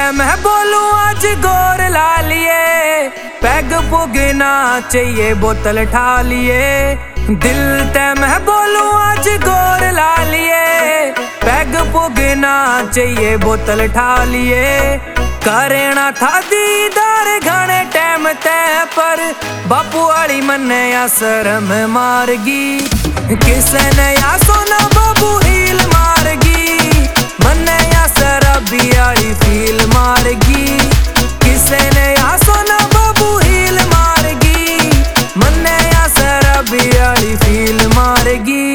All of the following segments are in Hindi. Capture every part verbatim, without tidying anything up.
टाइम है बोलूं आज गोर ला लिए, पैग पुगना चाहिए बोतल ठा लिए। दिल टाइम है बोलूं आज गोर ला लिए, पैग पुगना चाहिए बोतल ठा लिए। करना था दीदार घने टाइम तय पर बापू वाली मन्ने या शर्म मारगी। किसे ने या सोना बाबू हील मारगी, मन्ने या शराबी वाली फील मारगी। किसे ने या सोना बाबू हील मारगी, मन्ने या शराबी वाली फील मारगी।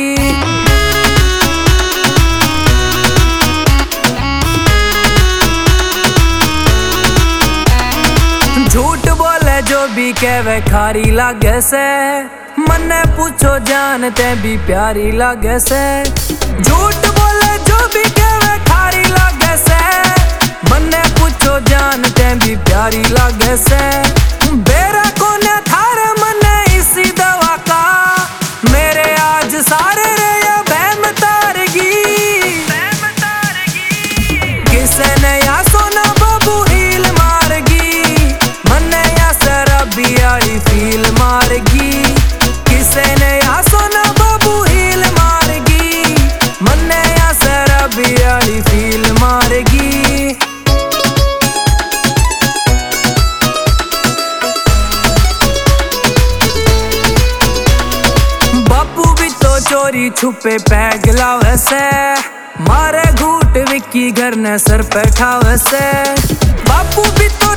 झूठ बोले जो भी कहवे खारी लागे से, मन्ने पूछो जानते भी प्यारी लागे से। झूठ बोले जो भी कहवे खारी लागे से, मन्ने पूछो जानते भी प्यारी लागे से। बेरा कोने थारे मन्ने इसी दवा का, मेरे आज सारे रे या बहम तारगी। किसे ने या सोना बाबू हील मारगी, मन्ने या शराबी वाली फील मारगी। किसे ने या सोना बाबू हील मारगी, मन्ने या शराबी वाली फील मारगी। बापू भी तो चोरी छुपे पैग लावे से, मारे घूट विक्की घर ने सर पे ठावे से। बापू भी तो